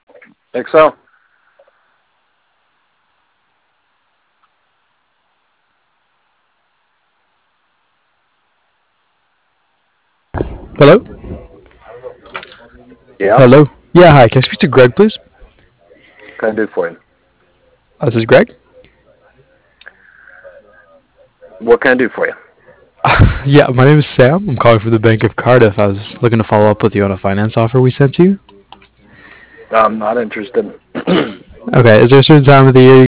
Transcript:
Think so? Hello? Yeah. Hello? Yeah, hi. Can I speak to Greg, please? What can I do for you? This is Greg? What can I do for you? Yeah, my name is Sam. I'm calling from the Bank of Cardiff. I was looking to follow up with you on a finance offer we sent to you. I'm not interested. Okay, is there a certain time of the year